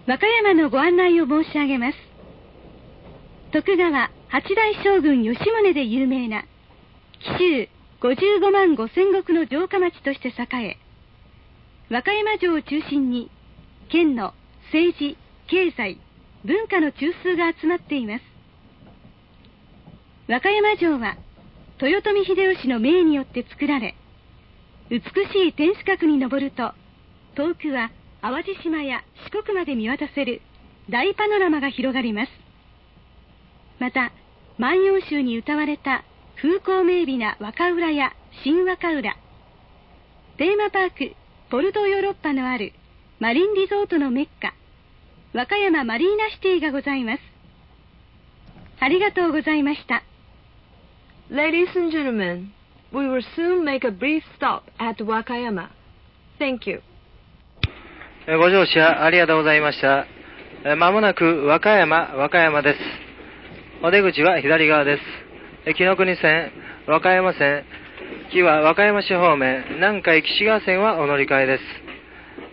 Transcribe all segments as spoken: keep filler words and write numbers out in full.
和歌山のご案内を申し上げます。徳川八代将軍吉宗で有名な紀州ごじゅうごまんごせん石の城下町として栄え、和歌山城を中心に県の政治、経済、文化の中枢が集まっています。和歌山城は豊臣秀吉の命によって作られ、美しい天守閣に登ると遠くは淡路島や四国まで見渡せる大パノラマが広がります。また万葉集に歌われた風光明媚な和歌浦や新和歌浦、テーマパークポルトヨーロッパのあるマリンリゾートのメッカ、和歌山マリーナシティがございます。ありがとうございました。 Ladies and gentlemen, we will soon make a brief stop at Wakayama. Thank you. ご乗車ありがとうございました。まもなく和歌山、和歌山です。お出口は左側です。紀ノ国線、和歌山線、紀は和歌山市方面、南海岸川線はお乗り換えです。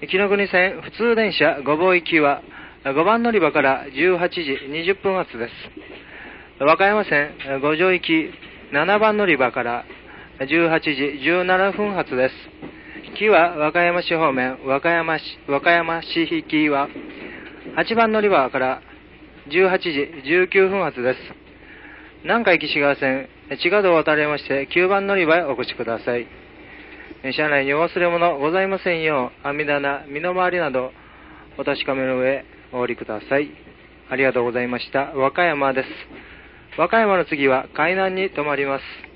紀ノ国線普通電車ごぼう行きはごばん乗り場からじゅうはちじにじゅっぷん発です。和歌山線五条行きななばん乗り場からじゅうはちじじゅうななふん発です。紀は和歌山市方面、和歌山市、和歌山市行きははちばん乗り場からじゅうはちじじゅうきゅうふん発です。南海岸川線地下道を渡りましてきゅうばん乗り場へお越しください。車内にお忘れ物ございませんよう、網棚、身の回りなどお確かめの上お降りください。ありがとうございました。和歌山です。和歌山の次は海南に停まります。